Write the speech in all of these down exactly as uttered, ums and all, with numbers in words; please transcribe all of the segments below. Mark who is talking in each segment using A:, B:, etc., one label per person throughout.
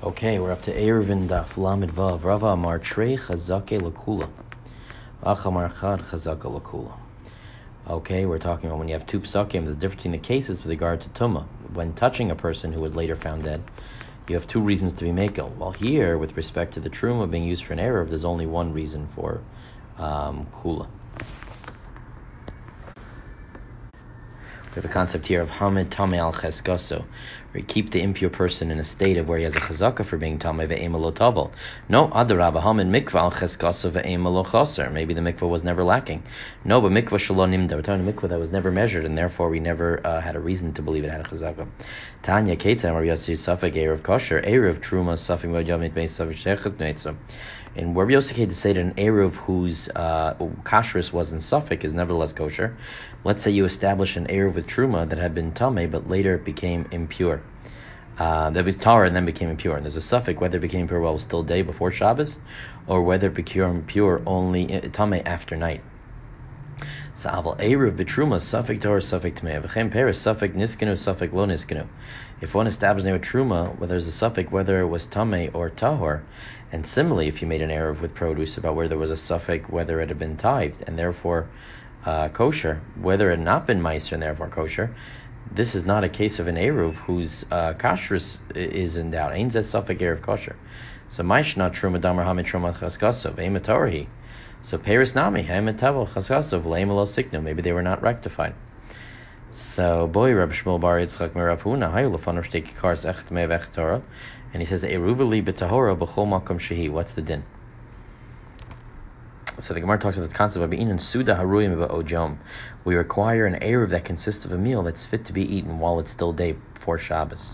A: Okay, we're up to Eruvin Daf Lamed Vav. Rava Amar Trei Chazake Lakula. Achamar Chad Chazake Lakula. Okay, we're talking about when you have two psakim, there's a difference between the cases with regard to Tumah. When touching a person who was later found dead, you have two reasons to be makel. While here, with respect to the Truma being used for an Eruv, there's only one reason for um, Kula. We have a concept here of Hamid Tameh al Cheskaso, where you keep the impure person in a state of where he has a chazaka for being Tameh ve'ema lo tavel. No, Adarabah, Hamid Mikvah al Cheskaso ve'ema lo chaser. Maybe the mikvah was never lacking. No, but Mikvah shelo nimda. We're talking mikvah that was never measured, and therefore we never uh, had a reason to believe it had a chazaka. Tanya Ketzah Rabbi Yossi Safek Erev Kosher Erev Truma Safek V'Yamit Beis Safek Shechet Neitzah. And Rabbi Yossi to say that an Eruv whose uh, kashrus was in Suffolk is nevertheless kosher. Let's say you establish an Eruv with Truma that had been Tameh, but later it became impure. Uh, that was Tara and then became impure. And there's a suffix whether it became impure while it was still day before Shabbos, or whether it became impure only Tameh after night. So aval Eruv b'Truma suffix Torah suffix Tameh. V'chem Peres suffix Niskenu suffix Lo Niskenu. If one established a Truma, whether there's a suffix whether it was Tameh or Tahor, and similarly, if you made an Eruv with produce about where there was a suffix whether it had been tithed and therefore uh, kosher, whether it had not been meiser and therefore kosher, this is not a case of an Eruv whose uh, kashrus is in doubt. Ein zeh suffix Eruv kosher. So meish not Truma damar hamid Truma chaskasov eima torhi. So Peres nami hamid tavel chaskasov leima lo siknu. Maybe they were not rectified. So boy Reb Shmuel Bar Yitzchak Merav Huna hayu lefanor shtei kikars echt mei v'ech Torah. And he says, Eruvali b'tahora b'chol makom shehi. What's the din? So the Gemara talks about the concept of being suda haruyim ba'ojom. We require an eruv that consists of a meal that's fit to be eaten while it's still day before Shabbos.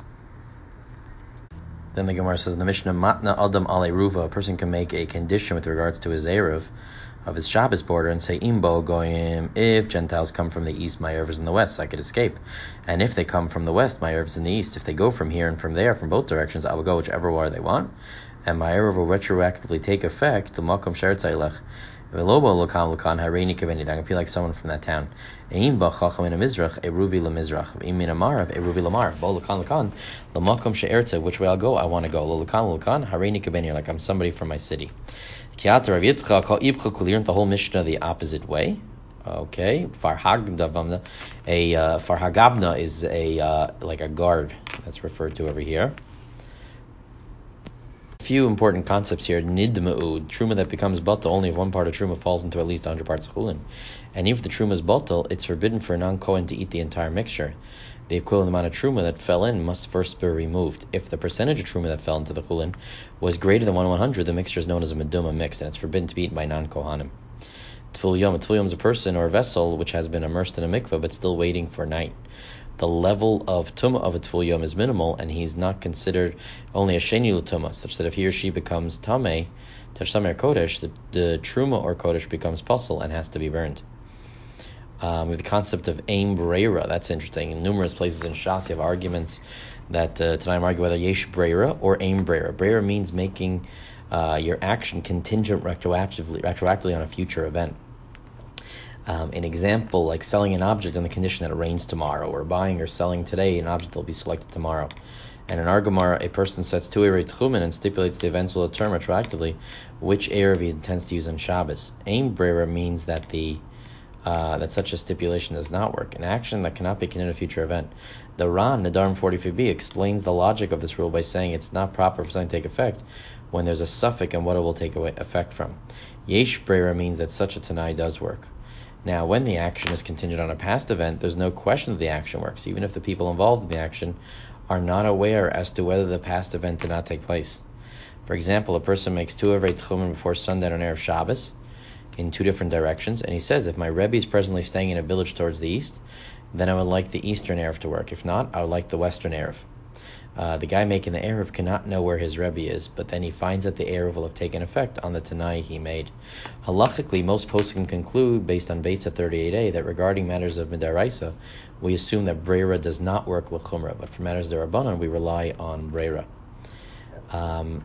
A: Then the Gemara says in the Mishnah, matna adam al eruva, a person can make a condition with regards to his eruv of his Shabbos border and say, imbo goyim, if Gentiles come from the east, my eruv is in the west, so I could escape. And if they come from the west, my eruv is in the east. If they go from here and from there, from both directions, I will go whichever way they want, and my eruv will retroactively take effect. The makom sheretz hailech, velobo lokam lokan hareini kaveni. That can be like someone from that town. Eim ba chacham in a mizrach, eruvi la mizrach. Eim in a marav, eruvi la marav. Bo lokan lokan, the makom sheretz. Which way I'll go, I want to go. Lo lokan lokan hareini kaveni. Like I'm somebody from my city. Kiat Rav Yitzchak call ibcha kulir the whole Mishnah the opposite way. Okay, farhagabna, a uh, farhagabna is a uh, like a guard that's referred to over here. A few important concepts here. Nidma'ud, truma that becomes batal only if one part of truma falls into at least one hundred parts of chulin, and if the truma is batal, it's forbidden for a non-kohen to eat the entire mixture. The equivalent amount of truma that fell in must first be removed. If the percentage of truma that fell into the chulin was greater than one one hundred, the mixture is known as a meduma mixed, and it's forbidden to be eaten by non-kohanim. Tfil yom, a tfil yom is a person or a vessel which has been immersed in a mikveh but still waiting for night. The level of tumah of a tfil yom is minimal, and he's not considered only a sheni l'tumah, such that if he or she becomes tameh, tashameh or kodesh, the, the truma or kodesh becomes puzzle and has to be burned. Um, with the concept of aim breira, that's interesting. In numerous places in Shas, you have arguments that uh, tonight I'm arguing whether yesh breira or aim breira. Breira means making uh, your action contingent retroactively, retroactively on a future event. Um, an example, like selling an object on the condition that it rains tomorrow, or buying or selling today an object that will be selected tomorrow. And in our Gemara, a person sets two Erev Tchumen and stipulates the events will occur retroactively, which Erev he intends to use on Shabbos. Aim breira means that the Uh, that such a stipulation does not work. An action that cannot be considered a future event. The Ran, Nadarm forty-five b, explains the logic of this rule by saying it's not proper for something to take effect when there's a suffix and what it will take away effect from. Yesh breira means that such a Tanai does work. Now, when the action is contingent on a past event, there's no question that the action works, even if the people involved in the action are not aware as to whether the past event did not take place. For example, a person makes two Erev Tchumen before sundown on Erev Shabbos, in two different directions, and he says, if my Rebbe is presently staying in a village towards the east, then I would like the eastern Erev to work. If not, I would like the western Erev. Uh, the guy making the Erev cannot know where his Rebbe is, but then he finds that the Erev will have taken effect on the Tanai he made. Halachically, most poskim conclude, based on Beitza thirty-eight a, that regarding matters of Midaraisa, we assume that Breira does not work l'chumra, but for matters of Rabbanan, we rely on Breira. Um,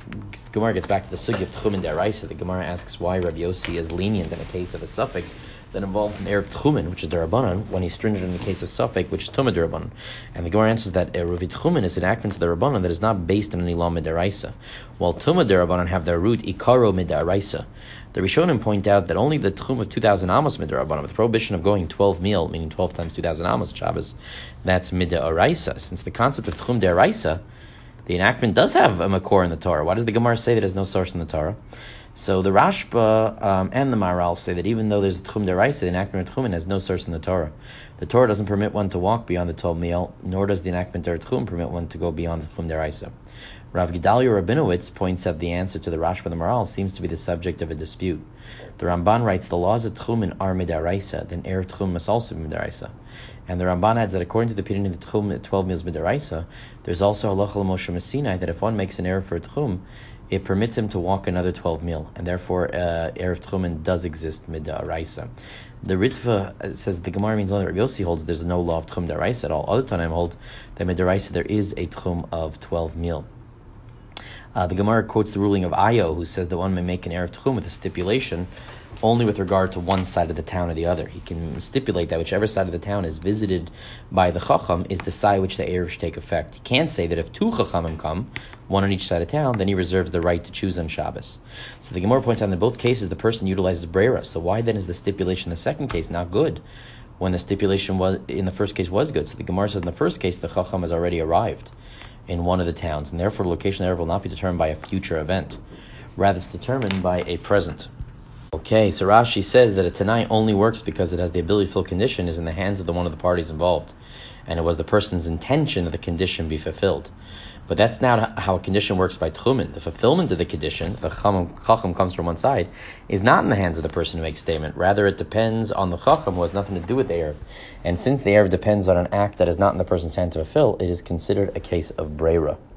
A: Gemara gets back to the sugya of Tchumen Deraisa. The Gemara asks why Rabbi Yossi is lenient in a case of a suffix that involves an Erev Tchumen, which is Derabanan, when he's stringent in the case of Safek, which is Tumah Derabanan. And the Gemara answers that Erev Tchumen is an enactment to the Rabbanan that is not based on any law Midaraisa, while Tumah Derabanan have their root Ikaro Midaraisa. The Rishonim point out that only the Tchum of two thousand Amos Midarabanan, with the prohibition of going twelve meal, meaning twelve times two thousand Amos Shabbos, that's Midaraisa. Since the concept of Tchum Deraisa, the enactment does have a makor in the Torah. Why does the Gemara say that there's no source in the Torah? So the Rashba um, and the Maharal say that even though there's a Tchum Deraisa, the enactment of Tchumen has no source in the Torah. The Torah doesn't permit one to walk beyond the twelve meal, nor does the enactment of Tchum permit one to go beyond the Tchum Deraisa. Rav Gedalia Rabinowitz points out the answer to the Rashba and the Maharal seems to be the subject of a dispute. The Ramban writes the laws of Tchumen are Midaraisa, then Erev Tchum must also be Midaraisa. And the Ramban adds that according to the opinion of the Tchum, twelve meals Midaraisa, there's also halacha l'Moshe Messinai that if one makes an Erev for a Tchum, it permits him to walk another twelve mil, and therefore uh, Erev Tchumen does exist Midaraisa. The Ritva says the Gemara means only Rabbi Yossi holds there's no law of Tchum Daraisa at all. Other Tanaim hold that Midaraisa there is a Tchum of twelve mil. Uh, the Gemara quotes the ruling of Ayo, who says that one may make an Erev Tchum with a stipulation only with regard to one side of the town or the other. He can stipulate that whichever side of the town is visited by the Chacham is the side which the Erev should take effect. He can't say that if two Chachamim come, one on each side of town, then he reserves the right to choose on Shabbos. So the Gemara points out in both cases the person utilizes Breira. So why then is the stipulation in the second case not good when the stipulation was in the first case was good? So the Gemara says in the first case the Chacham has already arrived in one of the towns, and therefore the location of the Erev will not be determined by a future event. Rather, it's determined by a present. Okay, so Rashi says that a Tanai only works because it has the ability to fill condition is in the hands of the one of the parties involved, and it was the person's intention that the condition be fulfilled. But that's not how a condition works by Tchumen. The fulfillment of the condition, the Chacham comes from one side, is not in the hands of the person who makes statement. Rather, it depends on the Chacham who has nothing to do with the Erev. And since the Erev depends on an act that is not in the person's hand to fulfill, it is considered a case of Breira.